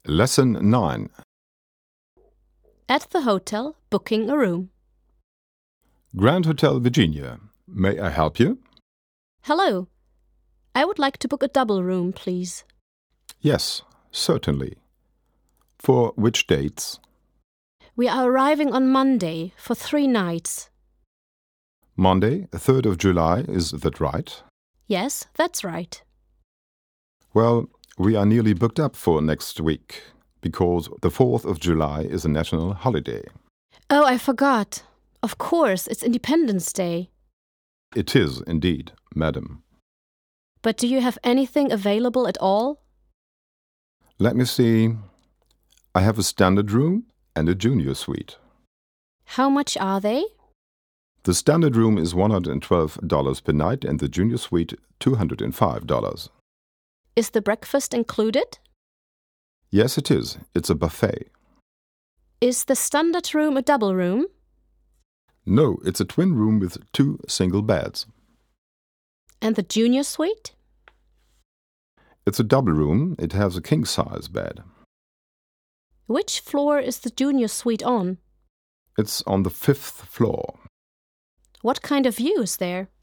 Lesson 9. At the hotel, booking a room. Grand Hotel Virginia. May I help you? Hello. I would like to book a double room, please. Yes, certainly. For which dates? We are arriving on Monday for 3 nights. Monday, 3rd of July, is that right? Yes, that's right. Well, we are nearly booked up for next week, because the 4th of July is a national holiday. Oh, I forgot. Of course, it's Independence Day. It is indeed, madam. But do you have anything available at all? Let me see. I have a standard room and a junior suite. How much are they? The standard room is $112 per night and the junior suite $205. Is the breakfast included? Yes, it is. It's a buffet. Is the standard room a double room? No, it's a twin room with 2 single beds. And the junior suite? It's a double room. It has a king-size bed. Which floor is the junior suite on? It's on the 5th floor. What kind of view is there?